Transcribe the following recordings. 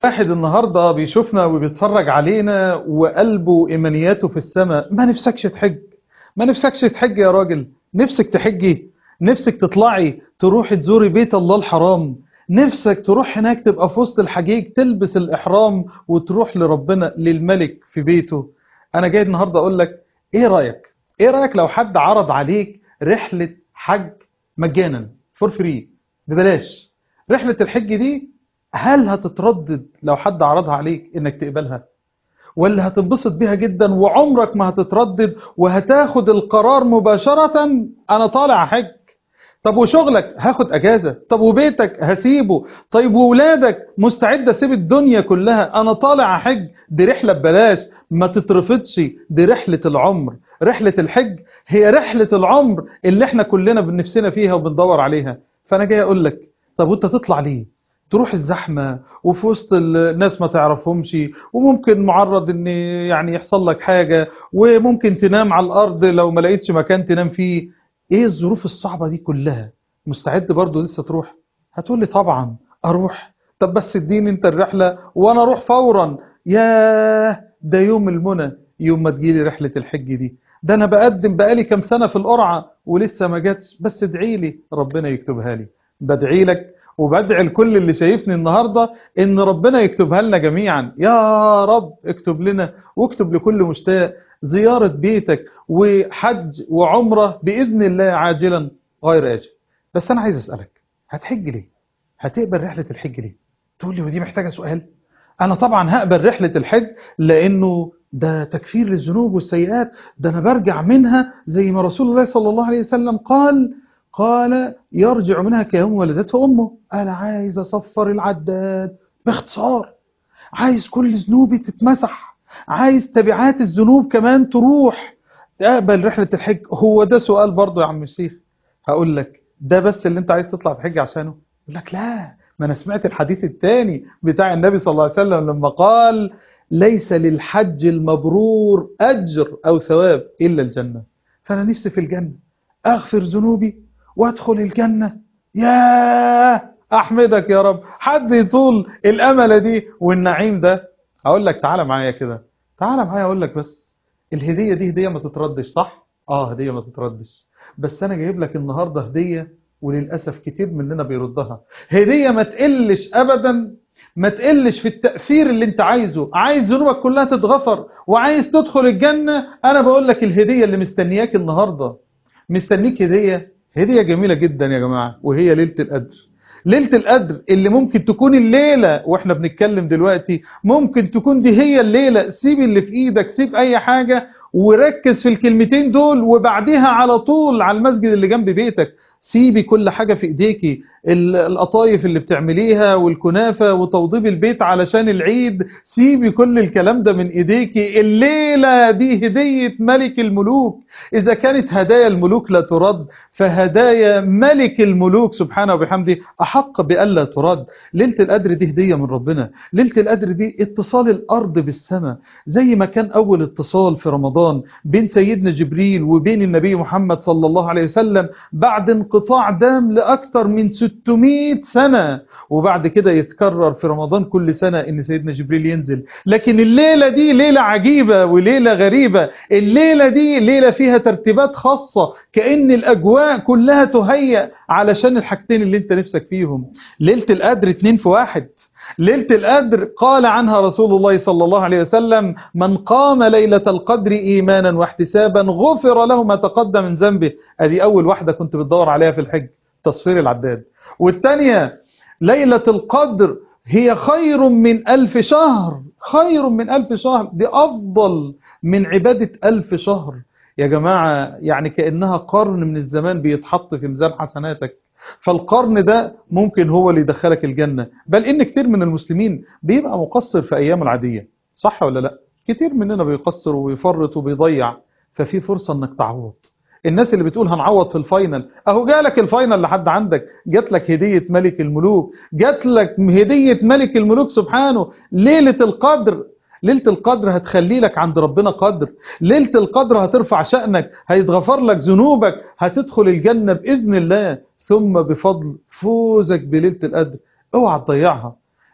واحد النهاردة بيشوفنا وبيتفرج علينا وقلبه وإيمانياته في السماء، ما نفسكش تحج؟ ما نفسكش تحج يا راجل؟ نفسك تحجي؟ نفسك تطلعي تروحي تزوري بيت الله الحرام؟ نفسك تروح هناك تبقى في وسط الحجيج تلبس الإحرام وتروح لربنا للملك في بيته؟ أنا جاي النهاردة أقول لك إيه رأيك؟ إيه رأيك لو حد عرض عليك رحلة حج مجانا فور فري ببلاش؟ رحلة الحج دي هل هتتردد لو حد عرضها عليك انك تقبلها، ولا هتنبسط بيها جدا وعمرك ما هتتردد وهتاخد القرار مباشرة انا طالع حج؟ طب وشغلك هاخد اجازة؟ طب وبيتك هسيبه؟ طيب وولادك مستعد اسيب الدنيا كلها انا طالع حج؟ دي رحلة ببلاش ما تترفضش، دي رحلة العمر. رحلة الحج هي رحلة العمر اللي احنا كلنا بنفسنا فيها وبندور عليها. فانا جاي اقول لك طب وانت تطلع ليه؟ تروح الزحمة وفي وسط الناس ما تعرفهمش، وممكن معرض ان يعني يحصل لك حاجة، وممكن تنام على الارض لو ما لقيتش مكان تنام فيه. ايه الظروف الصعبة دي كلها؟ مستعد برضو لسه تروح؟ هتقول لي طبعا اروح. طب بس اديني انت الرحلة وانا اروح فورا. ياه، ده يوم المنى يوم ما تجيلي رحلة الحج دي. ده انا بقدم بقالي كام سنة في القرعة ولسه ما جاتش، بس ادعي لي ربنا يكتبها لي. بدعي لك وبدعي لكل اللي شايفني النهاردة ان ربنا يكتبها لنا جميعا. يا رب اكتب لنا واكتب لكل مشتاق زيارة بيتك وحج وعمرة بإذن الله عاجلا غير آجل. بس أنا عايز أسألك، هتحج ليه؟ هتقبل رحلة الحج ليه؟ تقول لي ودي محتاجة سؤال؟ أنا طبعا هقبل رحلة الحج لأنه ده تكفير للذنوب والسيئات، ده أنا برجع منها زي ما رسول الله صلى الله عليه وسلم قال يرجع منها كيوم ولدته أمه. أنا عايز أصفر العداد باختصار، عايز كل ذنوبي تتمسح، عايز تبعات الذنوب كمان تروح. تقبل رحلة الحج؟ هو ده سؤال برضه يا عم الشيخ. هقول لك ده بس اللي انت عايز تطلع تحج عشانه؟ يقول لك لا، ما انا سمعت الحديث الثاني بتاع النبي صلى الله عليه وسلم لما قال ليس للحج المبرور أجر أو ثواب إلا الجنة. فأنا نفسي في الجنة، أغفر ذنوبي وأدخل الجنة. ياه، أحمدك يا رب، حد يطول الأمل دي والنعيم ده. أقول لك تعالى معايا كده، تعالى معايا أقول لك بس الهدية دي هدية ما تتردش، صح؟ هدية ما تتردش. بس أنا جايب لك النهاردة هدية وللأسف كتير مننا بيردها. هدية ما تقلش أبدا، ما تقلش في التأثير اللي انت عايزه. عايز ذنوبك كلها تتغفر وعايز تدخل الجنة، أنا بقول لك الهدية اللي مستنياك النهاردة. مستنيك هدية جميلة جدا يا جماعة، وهي ليلة القدر. ليلة القدر اللي ممكن تكون الليلة واحنا بنتكلم دلوقتي، ممكن تكون دي هي الليلة. سيب اللي في ايدك، سيب اي حاجة وركز في الكلمتين دول، وبعديها على طول على المسجد اللي جنب بيتك. سيبي كل حاجة في ايديكي، القطايف اللي بتعمليها والكنافة وتوضيب البيت علشان العيد، سيبي كل الكلام ده من ايديكي. الليلة دي هدية ملك الملوك. إذا كانت هدايا الملوك لا ترد، فهدايا ملك الملوك سبحانه وبحمده أحق بألا ترد. ليلة القدر دي هدية من ربنا. ليلة القدر دي اتصال الأرض بالسماء، زي ما كان أول اتصال في رمضان بين سيدنا جبريل وبين النبي محمد صلى الله عليه وسلم بعد انقطاع دام لأكثر من 600 سنة، وبعد كده يتكرر في رمضان كل سنة إن سيدنا جبريل ينزل. لكن الليلة دي ليلة عجيبة وليلة غريبة. الليلة دي ليلة فيها ترتيبات خاصة، كأن الأجواء كلها تهيأ علشان الحاجتين اللي انت نفسك فيهم. ليلة القدر 2 في 1. ليلة القدر قال عنها رسول الله صلى الله عليه وسلم من قام ليلة القدر إيمانا واحتسابا غفر له ما تقدم من ذنبه. ادي أول واحدة كنت بتدور عليها في الحج، تصفير العداد. والثانية ليلة القدر هي خير من 1000 شهر. خير من 1000 شهر، دي أفضل من عبادة 1000 شهر يا جماعة. يعني كأنها قرن من الزمان بيتحط في ميزان حسناتك. فالقرن ده ممكن هو اللي يدخلك الجنة. بل إن كتير من المسلمين بيبقى مقصر في أيام العادية، صح ولا لا؟ كتير مننا بيقصر ويفرط وبيضيع، ففي فرصة انك تعوض. الناس اللي بتقول هنعوض في الفاينل، اهو جالك الفاينل لحد عندك، جات لك هدية ملك الملوك، جات لك هدية ملك الملوك سبحانه. ليلة القدر، ليلة القدر هتخلي لك عند ربنا قدر. ليلة القدر هترفع شأنك، هيتغفر لك ذنوبك، هتدخل الجنة بإذن الله، ثم بفضل فوزك بليلة القدر. اوعى تضيعها.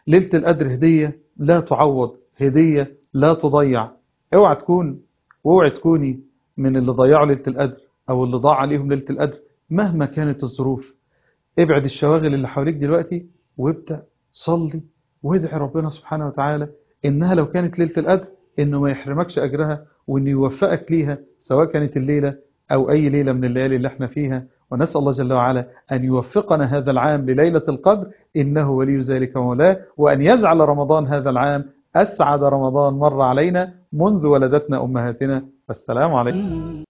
ليلة القدر هدية لا تعوض، هدية لا تضيع. اوعى تكون واوعى تكوني من اللي ضيعوا ليلة القدر أو اللي ضاع عليهم ليلة القدر مهما كانت الظروف. ابعد الشواغل اللي حواليك دلوقتي وابدأ صلي وادعي ربنا سبحانه وتعالى إنها لو كانت ليلة القدر إنه ما يحرمكش أجرها، وإنه يوفقك ليها سواء كانت الليلة أو أي ليلة من الليالي اللي احنا فيها. ونسأل الله جل وعلا أن يوفقنا هذا العام لليلة القدر إنه ولي ذلك مولاه، وأن يجعل رمضان هذا العام أسعد رمضان مر علينا منذ ولدتنا أمهاتنا. والسلام عليكم.